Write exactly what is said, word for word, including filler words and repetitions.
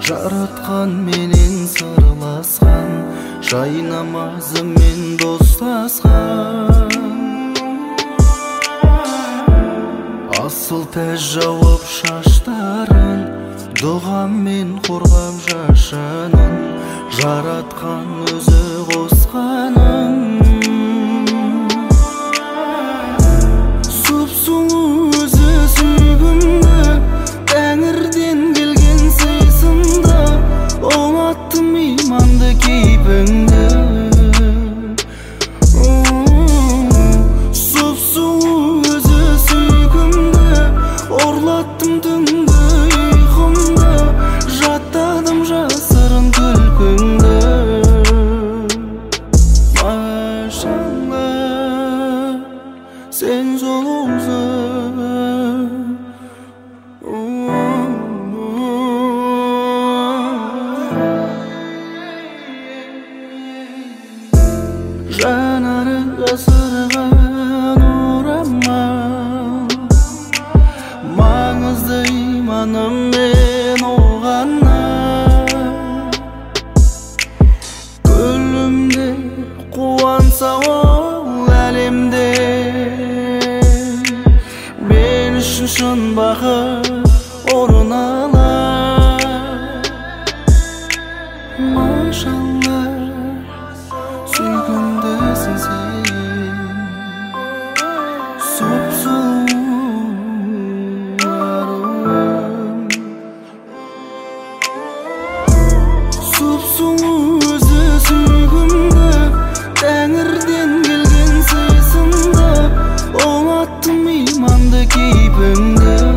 жараткан менен сырласкан, жай намазымен достаскан. Асыл тәж жауап шаштарын, дұғаммен қорғап жашанын, жараткан өзі қосқанын. Сұп-сұлу өзі сүйгімді, тәңірден келген сыйсынды, оңаттым иманды кейпіңді. Сұп-сұлу өзі сүйгімді, орлаттым түнді ұйқымды, жаттадым жасырын күлкіңді. Машалла, сен сұлусың. Жанары жасырған орамал, маңызды иманыммен оғанна. Гүлімде қуанса ол әлемде, мен үшін шын бақыт орын алар. Машалла, сүйгімдісің сен, сұп-сұлу аруым. Сұп-сұлу өзі сүйгімді, тәңірден келген сыйсынды, оңаттым иманды кейпіңді.